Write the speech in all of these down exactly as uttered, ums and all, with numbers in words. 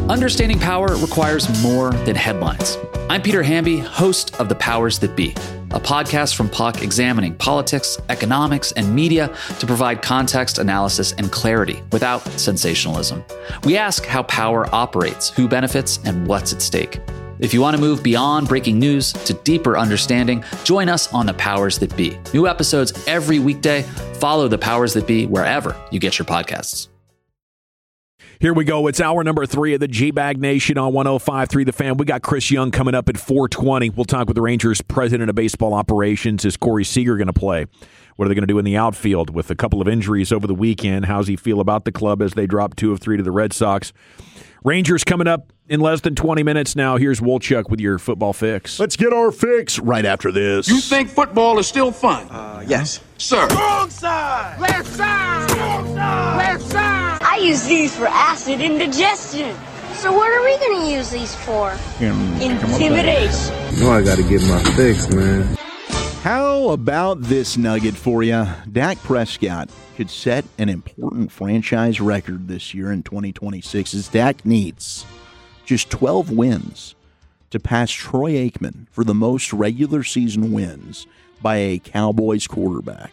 Understanding power requires more than headlines. I'm Peter Hamby, host of The Powers That Be, a podcast from Puck examining politics, economics, and media to provide context, analysis, and clarity without sensationalism. We ask how power operates, who benefits, and what's at stake. If you want to move beyond breaking news to deeper understanding, join us on The Powers That Be. New episodes every weekday. Follow The Powers That Be wherever you get your podcasts. Here we go. It's hour number three of the G-Bag Nation on one oh five point three The Fan. We got Chris Young coming up at four twenty. We'll talk with the Rangers president of baseball operations. Is Corey Seager going to play? What are they going to do in the outfield with a couple of injuries over the weekend? How's he feel about the club as they drop two of three to the Red Sox? Rangers coming up in less than twenty minutes now. Here's Wolchuk with your football fix. Let's get our fix right after this. You think football is still fun? Uh, yes. Sir. Wrong side! Left side! Wrong side! Left side! I use these for acid indigestion. So what are we going to use these for? Mm, Intimidation. You know I got to get my fix, man. How about this nugget for you? Dak Prescott could set an important franchise record this year in twenty twenty-six as Dak needs just twelve wins to pass Troy Aikman for the most regular season wins by a Cowboys quarterback.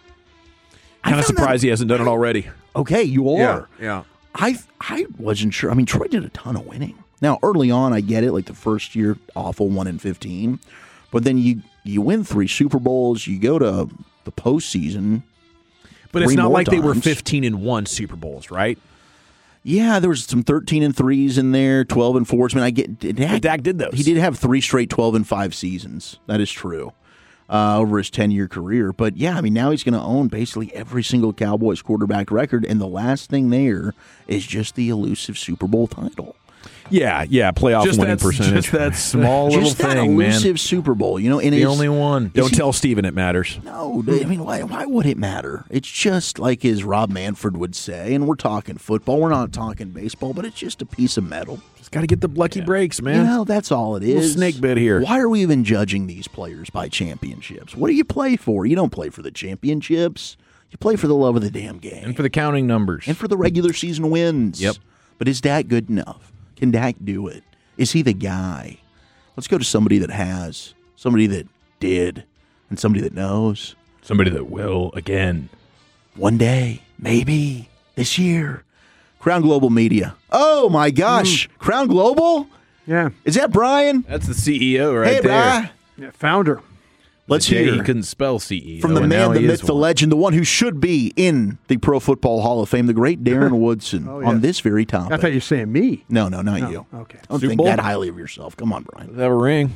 Kind of surprised that, he hasn't done it already. Okay, you are. Yeah, yeah. I I wasn't sure. I mean, Troy did a ton of winning. Now, early on, I get it. Like the first year, awful, one in fifteen. But then you you win three Super Bowls. You go to the postseason. But it's not like times. They were fifteen and one Super Bowls, right? Yeah, there was some thirteen and threes in there, twelve and fours. I mean, I get Dak, Dak did those. He did have three straight twelve and five seasons. That is true. Uh, over his ten-year career. But, yeah, I mean, now he's going to own basically every single Cowboys quarterback record, and the last thing there is just the elusive Super Bowl title. Yeah, yeah, playoff just winning that, percentage. Just that small little just that thing, elusive man. Super Bowl, you know. And the only one. Don't he, tell Steven it matters. No, I mean, why, why would it matter? It's just like as Rob Manfred would say, and we're talking football, we're not talking baseball, but it's just a piece of metal. Just got to get the lucky yeah. breaks, man. You know, that's all it is. Snake bit here. Why are we even judging these players by championships? What do you play for? You don't play for the championships. You play for the love of the damn game. And for the counting numbers. And for the regular season wins. Yep. But is Dak good enough? Can Dak do it? Is he the guy? Let's go to somebody that has, somebody that did, and somebody that knows. Somebody that will again. One day, maybe, this year. Crown Global Media. Oh, my gosh. Mm. Crown Global? Yeah. Is that Brian? That's the C E O right hey, there. Brian. Yeah, founder. Let's the hear. He couldn't spell C E O. From the man, the myth, the legend, the one who should be in the Pro Football Hall of Fame, the great Darren Woodson, oh, yeah. on this very topic. I thought you were saying me. No, no, not no. you. Okay. Don't Super think Bowl? that highly of yourself. Come on, Brian. Does that have a ring?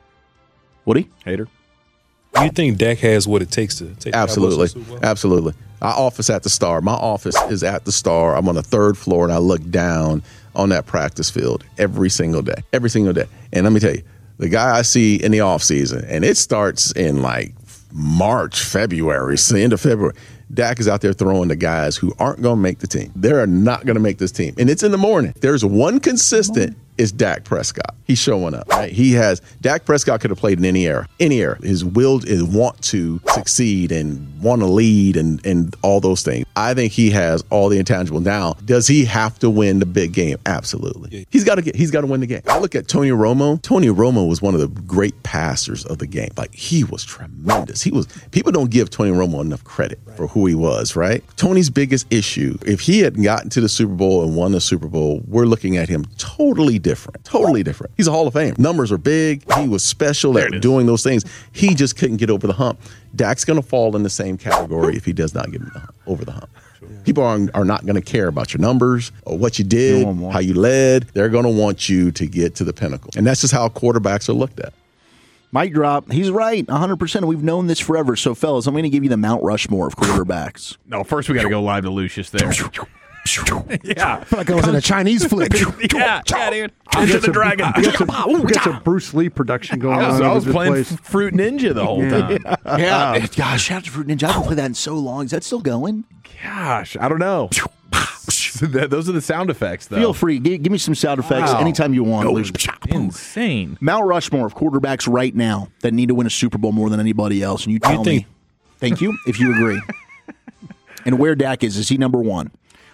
Woody? Hater. Do you think Dak has what it takes to take Absolutely. Absolutely. Our office at the Star. My office is at the Star. I'm on the third floor, and I look down on that practice field every single day. Every single day. And let me tell you, the guy I see in the offseason, and it starts in like March, February, it's the end of February. Dak is out there throwing the guys who aren't going to make the team. They are not going to make this team. And it's in the morning. There's one consistent, is Dak Prescott. He's showing up, right? He has, Dak Prescott could have played in any era, any era. His will is want to succeed and want to lead and, and all those things. I think he has all the intangible. Now, does he have to win the big game? Absolutely. He's got to get, he's got to win the game. I look at Tony Romo. Tony Romo was one of the great passers of the game. Like, he was tremendous. He was, people don't give Tony Romo enough credit right. for who he was, right? Tony's biggest issue, if he had gotten to the Super Bowl and won the Super Bowl, we're looking at him totally different, totally different. He's a Hall of Fame. Numbers are big. He was special at doing those things. He just couldn't get over the hump. Dak's going to fall in the same category if he does not get over the hump. Sure. People are, are not going to care about your numbers or what you did, how you led. They're going to want you to get to the pinnacle. And that's just how quarterbacks are looked at. Mic drop. He's right, one hundred percent. We've known this forever. So, fellas, I'm going to give you the Mount Rushmore of quarterbacks. No, first we got to go live to Lucius there. Yeah. I feel like I was in a Chinese flick. yeah, yeah, dude. Enter the Dragon. We got, some, we got some Bruce Lee production going I was, on. I was playing place. Fruit Ninja the whole time. yeah. yeah. Gosh, shout out to Fruit Ninja. I haven't played that in so long. Is that still going? Gosh, I don't know. Those are the sound effects, though. Feel free. Give, give me some sound effects wow. anytime you want. No. Insane. Mount Rushmore of quarterbacks right now that need to win a Super Bowl more than anybody else. And you tell you think- me, thank you, if you agree. And where Dak is, is he number one?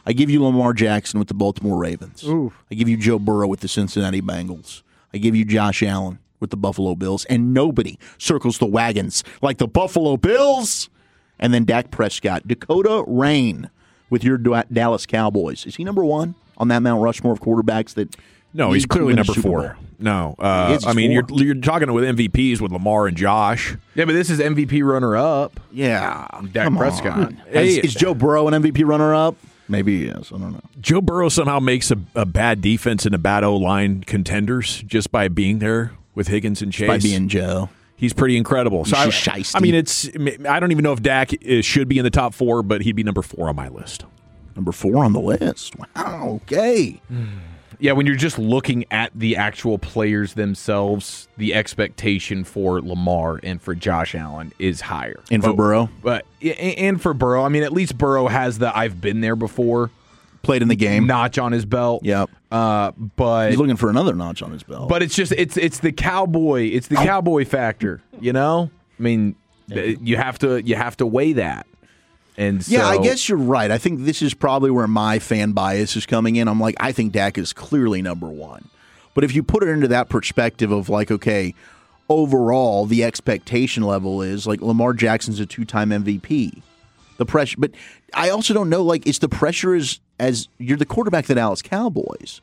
I give you Lamar Jackson with the Baltimore Ravens. Ooh. I give you Joe Burrow with the Cincinnati Bengals. I give you Josh Allen with the Buffalo Bills. And nobody circles the wagons like the Buffalo Bills. And then Dak Prescott, Dakota Rain with your Dallas Cowboys. Is he number one on that Mount Rushmore of quarterbacks that? No, he's clearly number four. Bowl? No, uh, I mean you you're you're talking with M V Ps with Lamar and Josh. Yeah, but this is M V P runner-up. Yeah, Dak come Prescott. on. Is, is Joe Burrow an M V P runner-up? Maybe he is. I don't know. Joe Burrow somehow makes a, a bad defense and a bad O-line contenders just by being there with Higgins and Chase. By being Joe. He's pretty incredible. So I, I mean, it's. I don't even know if Dak is, should be in the top four, but he'd be number four on my list. Number four on the list. Wow. Okay. Yeah, when you're just looking at the actual players themselves, the expectation for Lamar and for Josh Allen is higher. And for but, Burrow? But and for Burrow, I mean, at least Burrow has the I've been there before. Played in the game. Notch on his belt. Yep. Uh, but he's looking for another notch on his belt. But it's just it's it's the cowboy, it's the cowboy factor, you know? I mean, you have to you have to weigh that. And so, yeah, I guess you're right. I think this is probably where my fan bias is coming in. I'm like, I think Dak is clearly number one. But if you put it into that perspective of like, okay, overall, the expectation level is like Lamar Jackson's a two-time M V P. The pressure, but I also don't know, like, is the pressure as, as you're the quarterback of the Dallas Cowboys.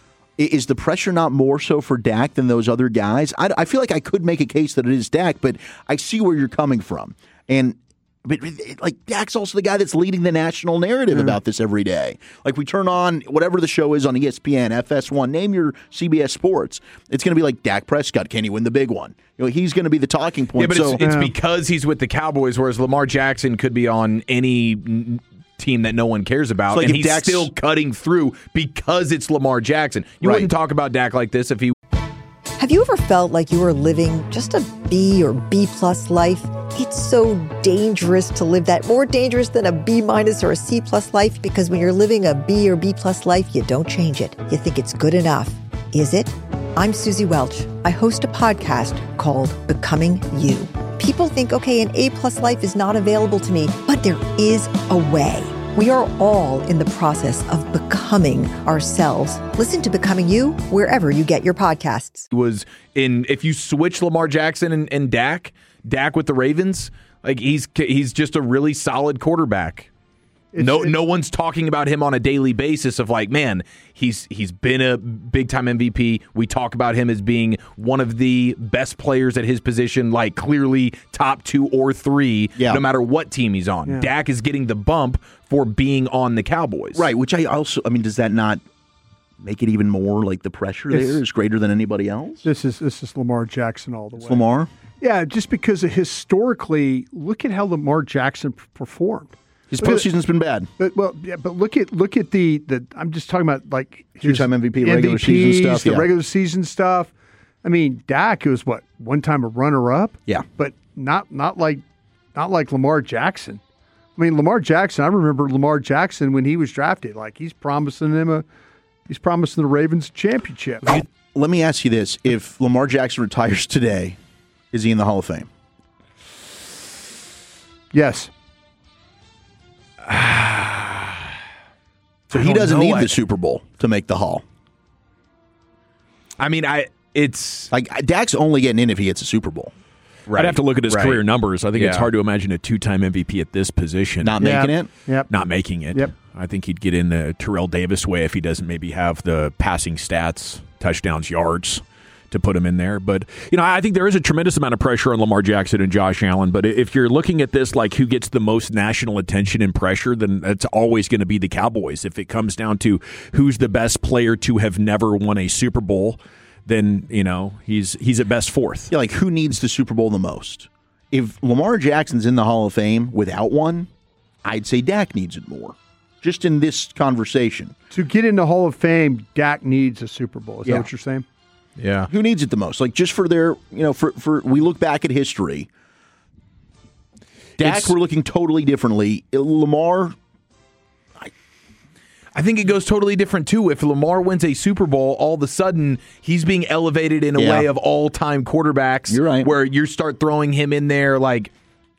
Is the pressure not more so for Dak than those other guys? I, I feel like I could make a case that it is Dak, but I see where you're coming from. And But like Dak's also the guy that's leading the national narrative mm. about this every day. Like we turn on whatever the show is on E S P N, F S one, name your C B S Sports. It's going to be like Dak Prescott. Can he win the big one? You know, he's going to be the talking point. Yeah, but so, it's, it's yeah. because he's with the Cowboys, whereas Lamar Jackson could be on any team that no one cares about, like and he's Dak's, still cutting through because it's Lamar Jackson. You right. wouldn't talk about Dak like this if he. Have you ever felt like you were living just a B or B plus life? It's so dangerous to live that, more dangerous than a B minus or a C plus life, because when you're living a B or B plus life, you don't change it. You think it's good enough. Is it? I'm Susie Welch. I host a podcast called Becoming You. People think, okay, an A plus life is not available to me, but there is a way. We are all in the process of becoming ourselves. Listen to Becoming You wherever you get your podcasts. Was in if you switch Lamar Jackson and, and Dak, Dak with the Ravens, like he's he's just a really solid quarterback. It's, no, it's, no one's talking about him on a daily basis of like, man, he's he's been a big time M V P. We talk about him as being one of the best players at his position, like clearly top two or three, yeah. no matter what team he's on. Yeah. Dak is getting the bump for being on the Cowboys, right? Which I also, I mean, does that not make it even more like the pressure it's, there is greater than anybody else? This is this is Lamar Jackson all the it's way. Lamar, yeah, just because of historically, look at how Lamar Jackson performed. His postseason's been bad. But well, yeah, but look at look at the, the I'm just talking about like two-time M V P, regular season stuff, the yeah. regular season stuff. I mean, Dak was what one time a runner-up, yeah, but not not like not like Lamar Jackson. I mean, Lamar Jackson. I remember Lamar Jackson when he was drafted. Like he's promising them a he's promising the Ravens a championship. Let me ask you this: if Lamar Jackson retires today, is he in the Hall of Fame? Yes. So he doesn't need the Super Bowl to make the Hall. I mean, I it's like Dak's only getting in if he gets a Super Bowl. Right. I'd have to look at his right. career numbers. I think yeah. it's hard to imagine a two-time M V P at this position. Not making yep. it? Yep. Not making it. Yep. I think he'd get in the Terrell Davis way if he doesn't maybe have the passing stats, touchdowns, yards to put him in there. But, you know, I think there is a tremendous amount of pressure on Lamar Jackson and Josh Allen. But if you're looking at this like who gets the most national attention and pressure, then it's always going to be the Cowboys. If it comes down to who's the best player to have never won a Super Bowl, then, you know, he's he's at best fourth. Yeah, like who needs the Super Bowl the most? If Lamar Jackson's in the Hall of Fame without one, I'd say Dak needs it more. Just in this conversation. To get in the Hall of Fame, Dak needs a Super Bowl. Is yeah. that what you're saying? Yeah. Who needs it the most? Like just for their, you know, for, for we look back at history. Dak, it's, we're looking totally differently. Lamar, I, I think it goes totally different too. If Lamar wins a Super Bowl, all of a sudden he's being elevated in a yeah. way of all-time quarterbacks. You're right. Where you start throwing him in there like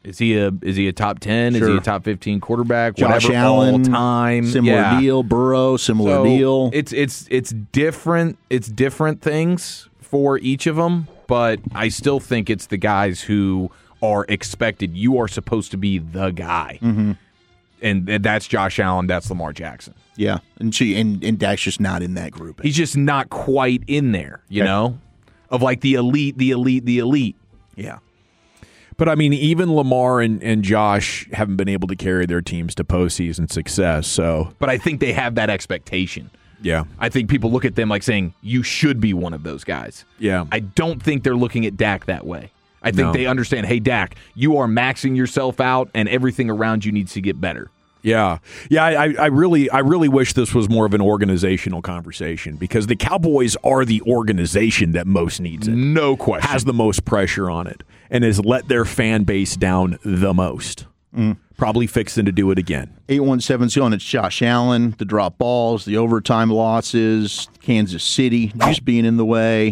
Is he a is he a top ten? Sure. Is he a top fifteen quarterback? Josh Whatever, Allen, all time. similar yeah. deal. Burrow, similar so deal. It's it's it's different. It's different things for each of them, but I still think it's the guys who are expected. You are supposed to be the guy, mm-hmm. and, and that's Josh Allen. That's Lamar Jackson. Yeah, and she and, and Dak's just not in that group. He's just not quite in there. You okay. know, of like the elite, the elite, the elite. Yeah. But, I mean, even Lamar and, and Josh haven't been able to carry their teams to postseason success. So, But I think they have that expectation. Yeah. I think people look at them like saying, you should be one of those guys. Yeah. I don't think they're looking at Dak that way. I think No. they understand, hey, Dak, you are maxing yourself out, and everything around you needs to get better. Yeah, yeah. I, I really, I really wish this was more of an organizational conversation because the Cowboys are the organization that most needs it. No question. Has the most pressure on it and has let their fan base down the most. Mm. Probably fixing to do it again. eight one seven zero, and it's Josh Allen, the drop balls, the overtime losses, Kansas City just being in the way.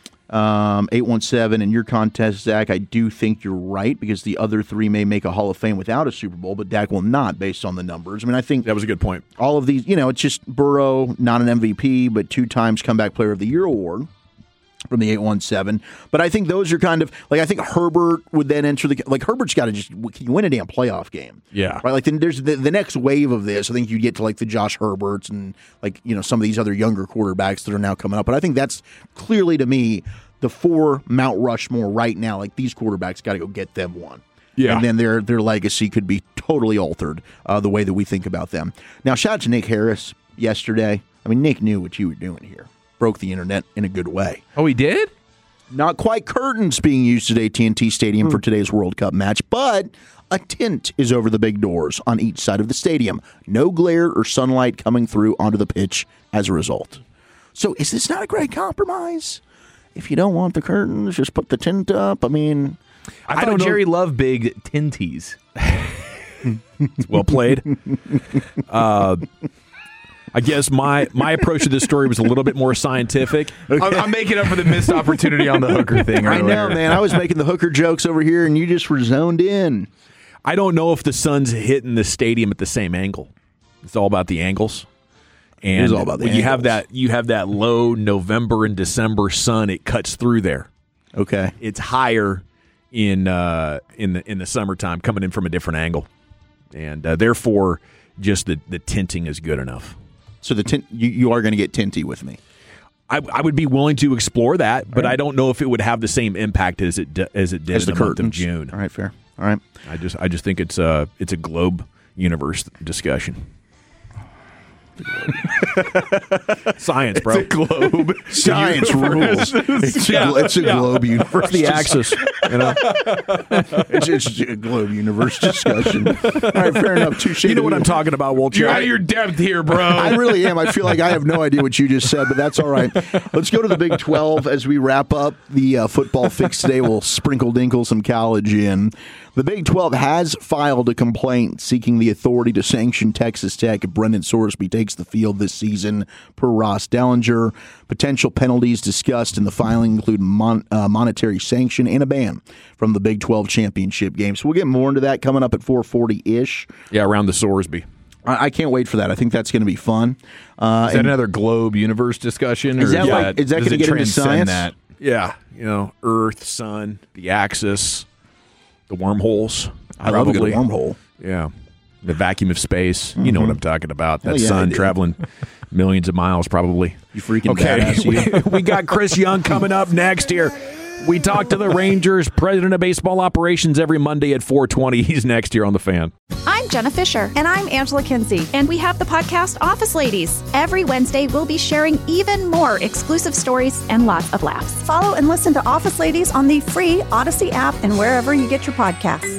Um, eight one seven, in your contest, Zach, I do think you're right because the other three may make a Hall of Fame without a Super Bowl, but Dak will not based on the numbers. I mean, I think that was a good point. All of these, you know, it's just Burrow, not an M V P, but two times Comeback Player of the Year award from the eight one seven. But I think those are kind of, like, I think Herbert would then enter the, like, Herbert's got to just, can you win a damn playoff game? Yeah. Right? Like, then there's the, the next wave of this. I think you get to, like, the Josh Herberts and, like, you know, some of these other younger quarterbacks that are now coming up. But I think that's clearly, to me, the four Mount Rushmore right now. Like, these quarterbacks got to go get them one. Yeah. And then their their legacy could be totally altered uh, the way that we think about them. Now, shout out to Nick Harris yesterday. I mean, Nick knew what you were doing here. Broke the internet in a good way. Oh, he did? Not quite curtains being used at A T and T Stadium mm. for today's World Cup match, but a tint is over the big doors on each side of the stadium. No glare or sunlight coming through onto the pitch as a result. So is this not a great compromise? If you don't want the curtains, just put the tint up. I mean, I thought I don't Jerry know. loved big tinties. Well played. uh, I guess my, my approach to this story was a little bit more scientific. Okay. I'm, I'm making up for the missed opportunity on the hooker thing earlier. I know, man. I was making the hooker jokes over here, and you just were zoned in. I don't know if the sun's hitting the stadium at the same angle. It's all about the angles. And it is all about the when angles. you have that, you have that low November and December sun. It cuts through there. Okay, it's higher in uh, in the in the summertime, coming in from a different angle, and uh, therefore, just the the tinting is good enough. So the tint, you, you are going to get tinty with me. I, I would be willing to explore that, but right. I don't know if it would have the same impact as it d- as it did as in the, the month month of June. All right, fair. All right. I just I just think it's a it's a globe universe discussion. Science, bro. It's a globe. Science rules. It's, yeah. a, it's a yeah. globe universe. The axis. You know? it's, it's a globe universe discussion. All right, fair enough. Touche. You know what I'm talking about, Walter. You're out of your depth here, bro. I really am. I feel like I have no idea what you just said, but that's all right. Let's go to the Big twelve as we wrap up the uh, football fix today. We'll sprinkle dinkle some college in. The Big twelve has filed a complaint seeking the authority to sanction Texas Tech if Brendan Sorsby takes the field this season, per Ross Dellinger. Potential penalties discussed in the filing include mon- uh, monetary sanction and a ban from the Big twelve championship game. So we'll get more into that coming up at four forty-ish. Yeah, around the Sorsby. I, I can't wait for that. I think that's going to be fun. Uh, is that another globe universe discussion? Or is that, is like, that, is that going to get into science? That? Yeah, you know, Earth, Sun, the axis, the wormholes. I probably. love a good wormhole. Yeah. The vacuum of space. Mm-hmm. You know what I'm talking about. That yeah, sun traveling millions of miles, probably. You freaking okay. badass. You. we, we got Chris Young coming up next here. We talk to the Rangers, president of baseball operations, every Monday at four twenty. He's next here on The Fan. I'm Jenna Fisher. And I'm Angela Kinsey. And we have the podcast Office Ladies. Every Wednesday, we'll be sharing even more exclusive stories and lots of laughs. Follow and listen to Office Ladies on the free Odyssey app and wherever you get your podcasts.